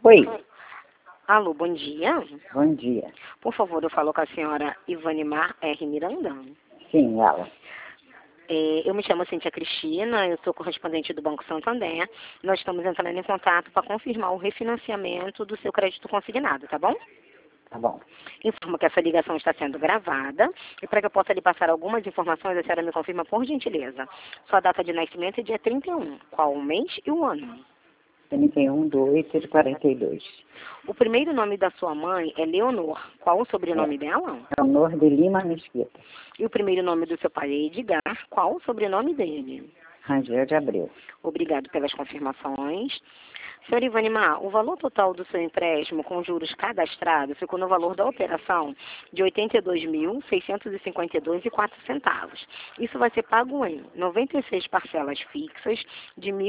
Oi, Alô, bom dia. bom dia. Por favor, eu falo com a senhora Ivanimar R. Miranda. Sim, ela. Eu me chamo Cíntia Cristina, eu sou correspondente do Banco Santander. Nós estamos entrando em contato para confirmar o refinanciamento do seu crédito consignado, tá bom? Tá bom. Informo que essa ligação está sendo gravada e para que eu possa lhe passar algumas informações, a senhora me confirma por gentileza. Sua data de nascimento é dia 31. Qual o mês e o ano? 31/8/42. O primeiro nome da sua mãe é Leonor. Qual o sobrenome dela? Leonor de Lima Mesquita. E o primeiro nome do seu pai é Edgar. Qual o sobrenome dele? Rangel de Abreu. Obrigado pelas confirmações. Senhor Ivanimar, o valor total do seu empréstimo com juros cadastrados ficou no valor da operação de R$ 82.652,04. Isso vai ser pago em 96 parcelas fixas de R$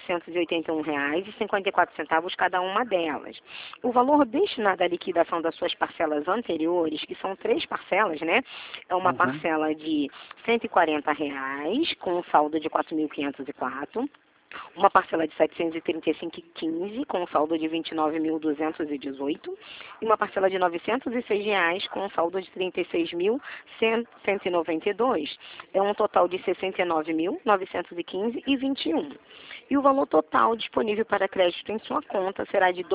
1.781,54 cada uma delas. O valor destinado à liquidação das suas parcelas anteriores, que são 3 parcelas, né? É uma parcela de R$ 140 com um saldo de 4.504. Uma parcela de R$ 735,15 com um saldo de R$ 29.218 e uma parcela de R$ 906 com um saldo de R$ 36.192. É um total de R$ 69.915,21. E o valor total disponível para crédito em sua conta será de R$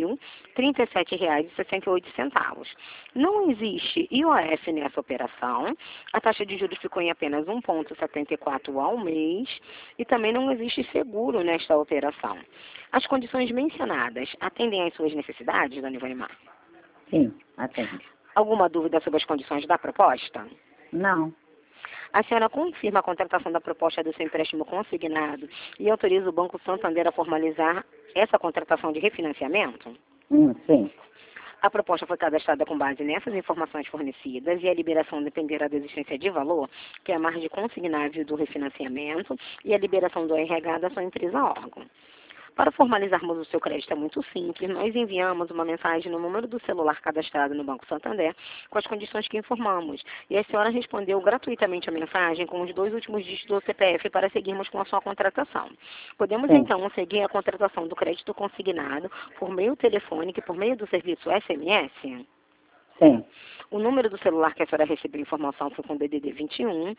12.037,68. Não existe IOF nessa operação. A taxa de juros ficou em apenas 1,74 ao mês e também não existe seguro nesta operação. As condições mencionadas atendem às suas necessidades, dona Ivanimar? Sim, atende. Alguma dúvida sobre as condições da proposta? Não. A senhora confirma a contratação da proposta do seu empréstimo consignado e autoriza o Banco Santander a formalizar essa contratação de refinanciamento? Sim. A proposta foi cadastrada com base nessas informações fornecidas e a liberação dependerá da existência de valor, que é a margem consignável do refinanciamento, e a liberação do RH da sua empresa órgão. Para formalizarmos o seu crédito é muito simples, nós enviamos uma mensagem no número do celular cadastrado no Banco Santander com as condições que informamos. E a senhora respondeu gratuitamente a mensagem com os 2 últimos dígitos do CPF para seguirmos com a sua contratação. Podemos então seguir a contratação do crédito consignado por meio telefônico e por meio do serviço SMS? Sim. O número do celular que a senhora recebeu informação foi com DDD 21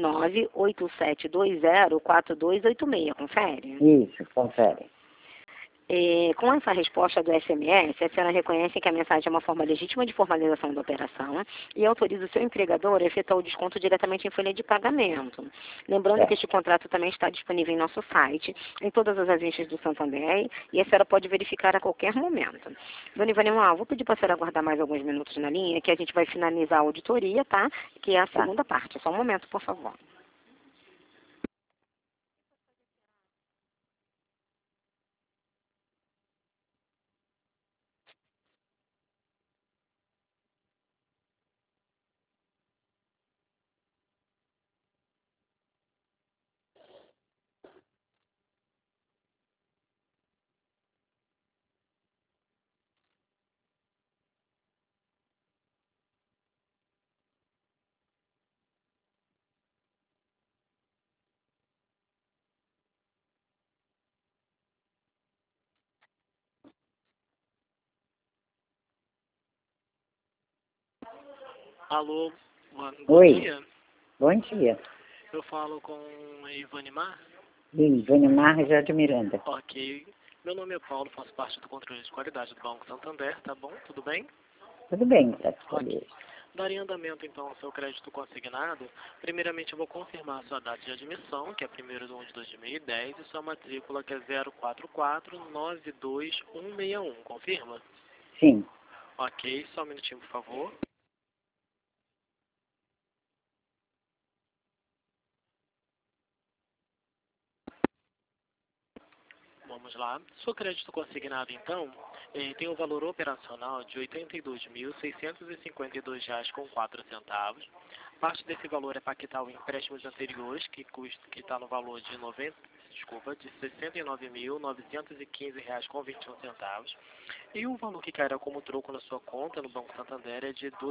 987204286. Confere? Isso, confere. Com essa resposta do SMS, a senhora reconhece que a mensagem é uma forma legítima de formalização da operação e autoriza o seu empregador a efetuar o desconto diretamente em folha de pagamento. Lembrando que este contrato também está disponível em nosso site, em todas as agências do Santander, e a senhora pode verificar a qualquer momento. Dona Ivanimar, vou pedir para a senhora aguardar mais alguns minutos na linha, que a gente vai finalizar a auditoria, tá? Que é a segunda parte. Só um momento, por favor. Alô, bom Oi. dia. Bom dia. Eu falo com a Ivanimar. Ivanimar Rangel de Miranda. Ok. Meu nome é Paulo, faço parte do controle de qualidade do Banco Santander, tá bom? Tudo bem? Tudo bem, graças a Ok. Deus. Daria andamento, então, ao seu crédito consignado. Primeiramente, eu vou confirmar a sua data de admissão, que é 1º de 1 de 2010, e sua matrícula, que é 04492161. Confirma? Sim. Ok. Só um minutinho, por favor. Vamos lá. Seu crédito consignado, então, tem um valor operacional de R$ 82.652,04. Parte desse valor é para quitar os empréstimos anteriores, que está no valor de R$ 69.915,21. E o valor que cairá como troco na sua conta no Banco Santander é de R$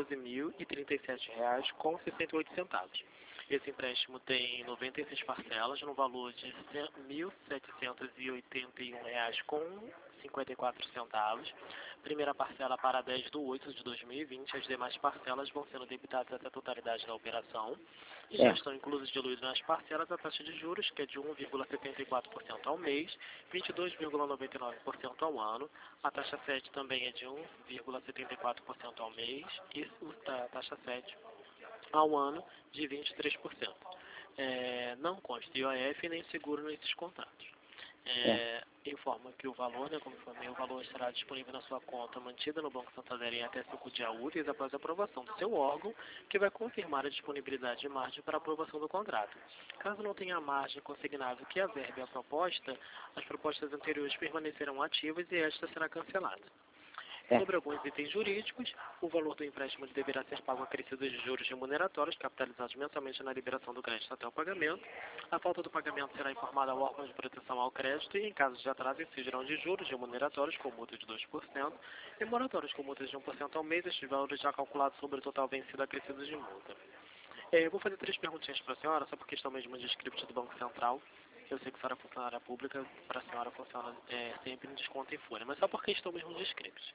12.037,68. Esse empréstimo tem 96 parcelas no valor de R$ 1.781,56. R$ 1,54. Primeira parcela para 10/8 de 2020. As demais parcelas vão sendo debitadas até a totalidade da operação. E já estão inclusas diluídas nas parcelas a taxa de juros, que é de 1,74% ao mês, 22,99% ao ano. A taxa 7 também é de 1,74% ao mês e a taxa 7 ao ano de 23%. Não consta IOF nem seguro nesses contratos. Informa que o valor, como informei, o valor estará disponível na sua conta mantida no Banco Santander em até 5 dias úteis após a aprovação do seu órgão, que vai confirmar a disponibilidade de margem para a aprovação do contrato. Caso não tenha margem consignável que averbe a proposta, as propostas anteriores permanecerão ativas e esta será cancelada. Sobre alguns itens jurídicos, o valor do empréstimo deverá ser pago acrescido de juros remuneratórios, capitalizados mensalmente na liberação do crédito até o pagamento. A falta do pagamento será informada ao órgão de proteção ao crédito e, em caso de atraso, incidirão de juros remuneratórios com multa de 2% e moratórios com multas de 1% ao mês, estes valores já calculados sobre o total vencido acrescido de multa. Eu vou fazer 3 perguntinhas para a senhora, só por questão mesmo de script do Banco Central. Eu sei que a senhora é funcionária pública, para a senhora funciona sempre em desconto em folha, mas só por questão mesmo de script.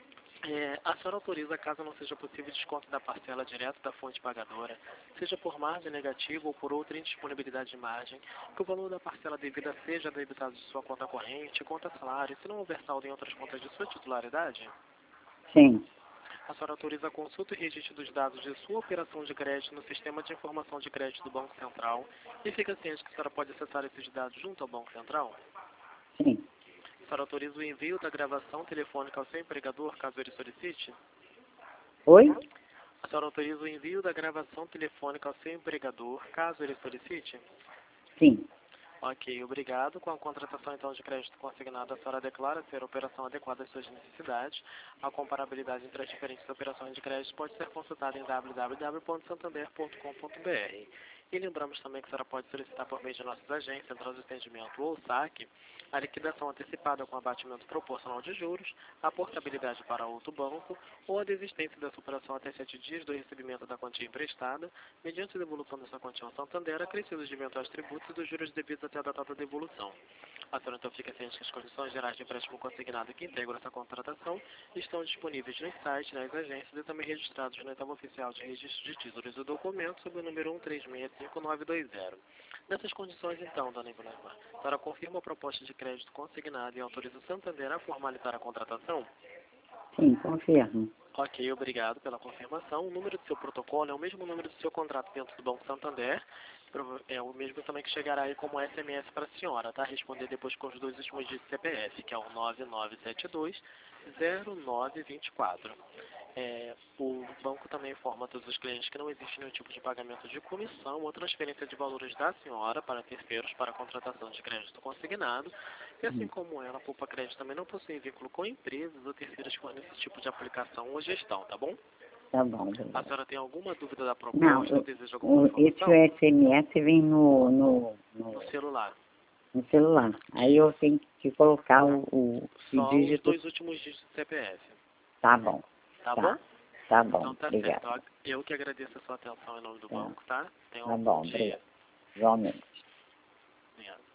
A senhora autoriza, caso não seja possível desconto da parcela direto da fonte pagadora, seja por margem negativa ou por outra indisponibilidade de margem, que o valor da parcela devida seja debitado de sua conta corrente, conta salário, se não houver saldo em outras contas de sua titularidade? Sim. A senhora autoriza a consulta e registro dos dados de sua operação de crédito no Sistema de Informação de Crédito do Banco Central e fica ciente que a senhora pode acessar esses dados junto ao Banco Central? Sim. A senhora autoriza o envio da gravação telefônica ao seu empregador, caso ele solicite? Oi? A senhora autoriza o envio da gravação telefônica ao seu empregador, caso ele solicite? Sim. Ok, obrigado. Com a contratação então de crédito consignado, a senhora declara ser a operação adequada às suas necessidades. A comparabilidade entre as diferentes operações de crédito pode ser consultada em www.santander.com.br. E lembramos também que a senhora pode solicitar por meio de nossas agências, Central de Atendimento ou SAC, a liquidação antecipada com abatimento proporcional de juros, a portabilidade para outro banco ou a desistência dessa operação até 7 dias do recebimento da quantia emprestada, mediante a devolução dessa quantia ao Santander, acrescidos de eventuais tributos e dos juros devidos até a data da devolução. A senhora então fica ciente que as condições gerais de empréstimo consignado que integram essa contratação estão disponíveis nos sites, nas agências e também registrados na etapa oficial de registro de títulos e documentos sob o número 1365920. Nessas condições, então, dona Ivanilmar, a senhora confirma a proposta de crédito consignado e autoriza o Santander a formalizar a contratação? Sim, confirmo. Ok, obrigado pela confirmação. O número do seu protocolo é o mesmo número do seu contrato dentro do Banco Santander. É o mesmo também que chegará aí como SMS para a senhora, tá? Responder depois com os 2 últimos dígitos do CPF, que é o 9972-0924. O banco também informa a todos os clientes que não existe nenhum tipo de pagamento de comissão ou transferência de valores da senhora para terceiros para a contratação de crédito consignado. E assim como ela, a Poupa Crédito também não possui vínculo com empresas ou terceiros que fornecem esse tipo de aplicação ou gestão, tá bom? Tá bom. A senhora tem alguma dúvida da proposta Não, ou deseja alguma informação? esse SMS vem No celular. no celular. Aí eu tenho que colocar o Só os dígito. 2 últimos dígitos do CPF. Tá bom. Tá bom? Tá bom. Então tá Obrigada. certo. Eu que agradeço a sua atenção em nome do Tá. banco, tá? Tenha Tá um bom, bom dia. obrigado. Igualmente. Obrigado.